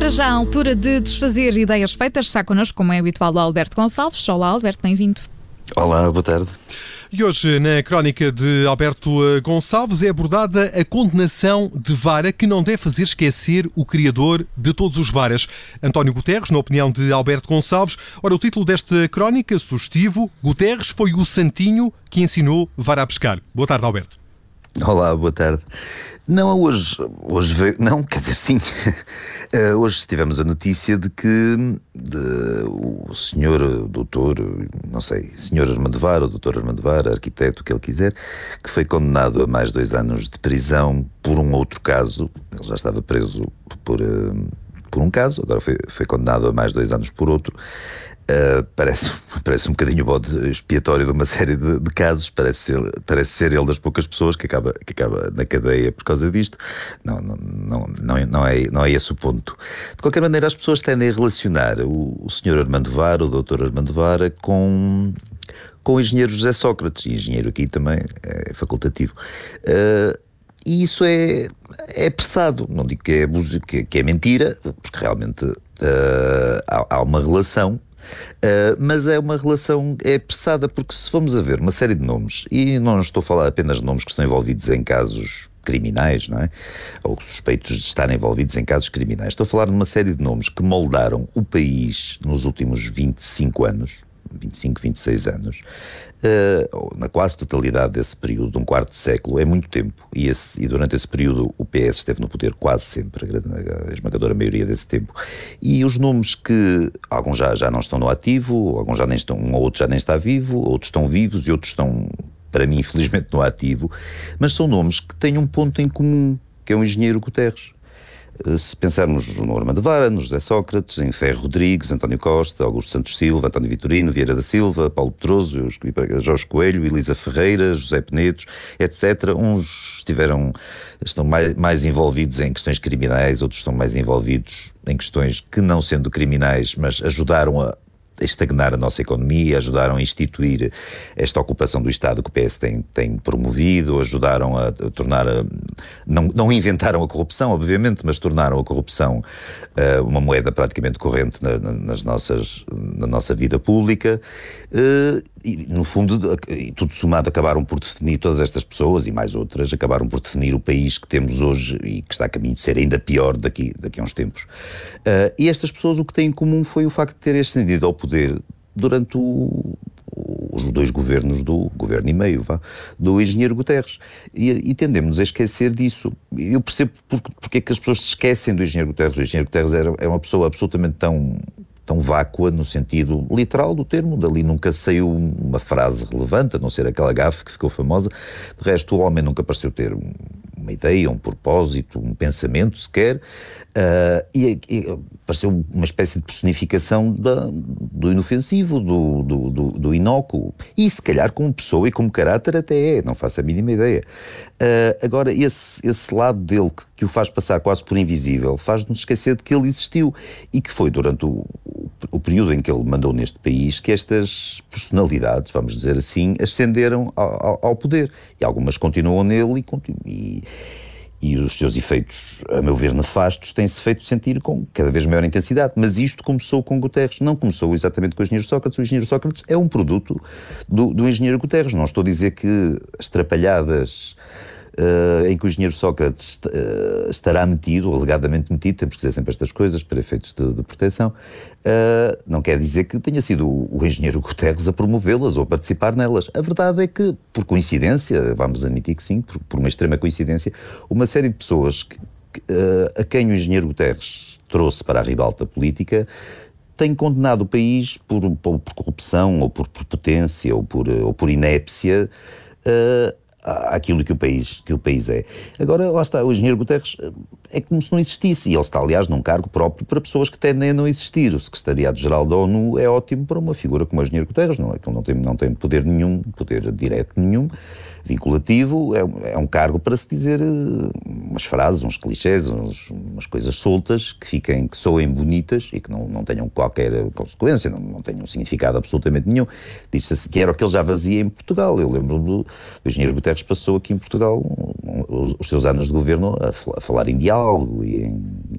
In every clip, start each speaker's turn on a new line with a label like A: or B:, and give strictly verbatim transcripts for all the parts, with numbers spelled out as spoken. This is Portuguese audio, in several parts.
A: para já a altura de desfazer ideias feitas. Está connosco, como é habitual, o Alberto Gonçalves. Olá, Alberto, bem-vindo.
B: Olá, boa tarde.
C: E hoje, na crónica de Alberto Gonçalves, é abordada a condenação de Vara, que não deve fazer esquecer o criador de todos os Varas, António Guterres, na opinião de Alberto Gonçalves. Ora, o título desta crónica, sugestivo: Guterres foi o santinho que ensinou Vara a pescar. Boa tarde, Alberto.
B: Olá, boa tarde. Não, hoje, hoje veio, não, quer dizer, sim. Uh, hoje tivemos a notícia de que de, o senhor doutor, não sei, senhor Armando Vara, ou doutor Armando Vara, arquiteto, o que ele quiser, que foi condenado a mais dois anos de prisão por um outro caso. Ele já estava preso por, uh, por um caso, agora foi, foi condenado a mais dois anos por outro. Uh, parece, parece um bocadinho o bode expiatório de uma série de, de casos. Parece ser, parece ser ele das poucas pessoas que acaba, que acaba na cadeia por causa disto. Não, não, não, não, não, é, não é esse o ponto. De qualquer maneira, as pessoas tendem a relacionar o, o senhor Armando Vara, o doutor Armando Vara, com, com o engenheiro José Sócrates. E engenheiro aqui também é facultativo. Uh, E isso é, é apressado. Não digo que é, abuso, que, que é mentira, porque realmente uh, há, há uma relação. Uh, mas é uma relação é apressada, porque se formos a ver uma série de nomes, e não estou a falar apenas de nomes que estão envolvidos em casos criminais, não é? Ou suspeitos de estarem envolvidos em casos criminais, estou a falar de uma série de nomes que moldaram o país nos últimos vinte e cinco anos, vinte e cinco, vinte e seis anos, uh, na quase totalidade desse período, um quarto de século, é muito tempo, e, esse, e durante esse período o P S esteve no poder quase sempre, a, a esmagadora maioria desse tempo, e os nomes que, alguns já, já não estão no ativo, alguns já nem estão, um ou outro já nem está vivo, outros estão vivos e outros estão, para mim, infelizmente, no ativo, mas são nomes que têm um ponto em comum, que é o engenheiro Guterres. Se pensarmos no Armando Vara, no José Sócrates, em Ferro Rodrigues, António Costa, Augusto Santos Silva, António Vitorino, Vieira da Silva, Paulo Pedroso, Jorge Coelho, Elisa Ferreira, José Penedos, etcétera. Uns estiveram, estão mais, mais envolvidos em questões criminais, outros estão mais envolvidos em questões que, não sendo criminais, mas ajudaram a estagnar a nossa economia, ajudaram a instituir esta ocupação do Estado que o P S tem, tem promovido, ajudaram a, a tornar, a, não, não inventaram a corrupção, obviamente, mas tornaram a corrupção uh, uma moeda praticamente corrente na, na, nas nossas, na nossa vida pública, uh, e no fundo, e tudo somado, acabaram por definir todas estas pessoas, e mais outras, acabaram por definir o país que temos hoje e que está a caminho de ser ainda pior daqui, daqui a uns tempos. Uh, e estas pessoas, o que têm em comum foi o facto de terem ascendido ao poder durante o, os dois governos do governo e meio, vá, do engenheiro Guterres. E, e tendemos a esquecer disso. Eu percebo porque, porque é que as pessoas se esquecem do engenheiro Guterres. O engenheiro Guterres era, é uma pessoa absolutamente tão, tão vácua, no sentido literal do termo. Dali nunca saiu uma frase relevante, a não ser aquela gafe que ficou famosa. De resto, o homem nunca pareceu ter uma ideia, um propósito, um pensamento sequer. Uh, e, e pareceu uma espécie de personificação da, do inofensivo, do, do, do, do inócuo. E se calhar como pessoa e como caráter até é, não faço a mínima ideia. Uh, agora, esse, esse lado dele que, que o faz passar quase por invisível, faz-nos esquecer de que ele existiu e que foi durante o, o, o período em que ele mandou neste país que estas personalidades, vamos dizer assim, ascenderam ao, ao poder. E algumas continuam nele e, e E os seus efeitos, a meu ver, nefastos, têm-se feito sentir com cada vez maior intensidade. Mas isto começou com Guterres, não começou exatamente com o engenheiro Sócrates. O engenheiro Sócrates é um produto do, do engenheiro Guterres. Não estou a dizer que as trapalhadas uh, em que o engenheiro Sócrates uh, estará metido, alegadamente metido, temos que dizer sempre estas coisas para efeitos de, de proteção, uh, não quer dizer que tenha sido o, o engenheiro Guterres a promovê-las ou a participar nelas. A verdade é que, por coincidência, vamos admitir que sim, por, por uma extrema coincidência, uma série de pessoas que, que, uh, a quem o engenheiro Guterres trouxe para a ribalta política tem condenado o país por, por, por corrupção, ou por prepotência, ou por, ou por inépcia, uh, àquilo que o, país, que o país é. Agora, lá está, o engenheiro Guterres é como se não existisse, e ele está, aliás, num cargo próprio para pessoas que tendem a não existir. O Secretariado-Geral da ONU é ótimo para uma figura como o engenheiro Guterres, não é? Que ele não tem, não tem poder nenhum, poder direto nenhum, vinculativo, é, é um cargo para se dizer uh, umas frases, uns clichês, uns, umas coisas soltas, que fiquem, que soem bonitas e que não, não tenham qualquer consequência, não, não tenham significado absolutamente nenhum. Diz-se que era o que ele já fazia em Portugal. Eu lembro do, do engenheiro Guterres passou aqui em Portugal um, um, os seus anos de governo a, a falar em diálogo e em,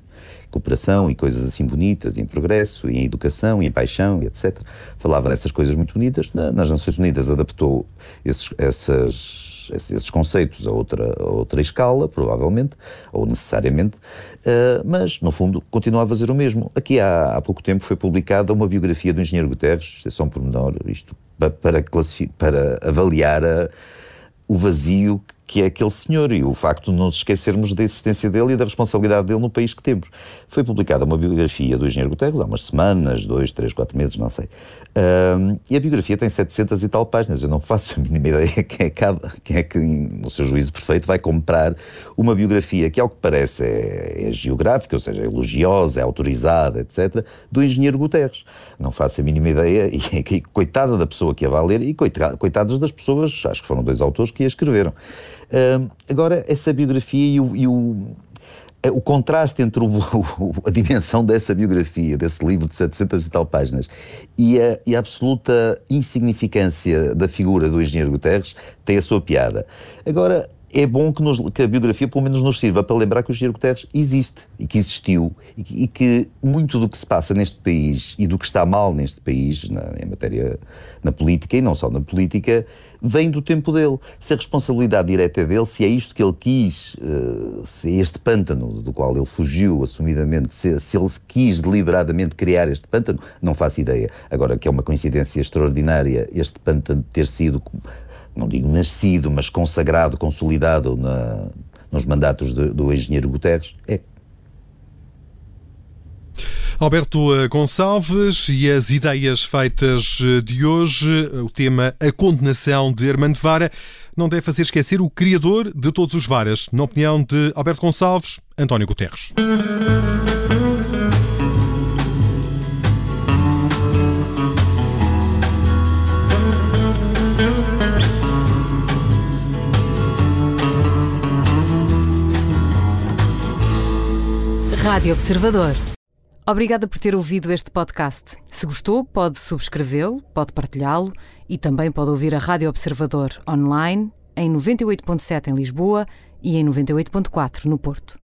B: cooperação e coisas assim bonitas, e em progresso, e em educação, e em paixão, e etcétera. Falava dessas coisas muito bonitas. Nas Nações Unidas adaptou esses, essas... esses conceitos a outra, a outra escala, provavelmente, ou necessariamente, uh, mas, no fundo, continua a fazer o mesmo. Aqui há, há pouco tempo foi publicada uma biografia do engenheiro Guterres, isto é só um pormenor, isto para, para, para avaliar a, o vazio que é aquele senhor e o facto de não nos esquecermos da existência dele e da responsabilidade dele no país que temos. Foi publicada uma biografia do engenheiro Guterres há umas semanas, dois, três, quatro meses, não sei. Um, e a biografia tem setecentas e tal páginas. Eu não faço a mínima ideia quem é, cada, quem é que, no seu juízo perfeito, vai comprar uma biografia que, ao que parece, é, é geográfica, ou seja, é elogiosa, é autorizada, etcétera, do engenheiro Guterres. Não faço a mínima ideia e, e coitada da pessoa que a vai ler e coitadas das pessoas, acho que foram dois autores que a escreveram. Uh, agora, essa biografia e o, e o, o contraste entre o, o, a dimensão dessa biografia, desse livro de setecentas e tal páginas, e a, e a absoluta insignificância da figura do engenheiro Guterres tem a sua piada. Agora, é bom que, nos, que a biografia pelo menos nos sirva para lembrar que o engenheiro Guterres existe e que existiu e que, e que muito do que se passa neste país e do que está mal neste país, na, em matéria, na política e não só na política, vem do tempo dele. Se a responsabilidade direta é dele, se é isto que ele quis, se é este pântano do qual ele fugiu assumidamente, se, se ele quis deliberadamente criar este pântano, não faço ideia. Agora, que é uma coincidência extraordinária este pântano ter sido, não digo nascido, mas consagrado, consolidado na, nos mandatos de, do engenheiro Guterres, é.
C: Alberto Gonçalves e as ideias feitas de hoje, o tema A Condenação de Armando Vara, não deve fazer esquecer o criador de todos os Varas. Na opinião de Alberto Gonçalves, António Guterres.
D: Rádio Observador. Obrigada por ter ouvido este podcast. Se gostou, pode subscrevê-lo, pode partilhá-lo e também pode ouvir a Rádio Observador online em noventa e oito ponto sete em Lisboa e em noventa e oito ponto quatro no Porto.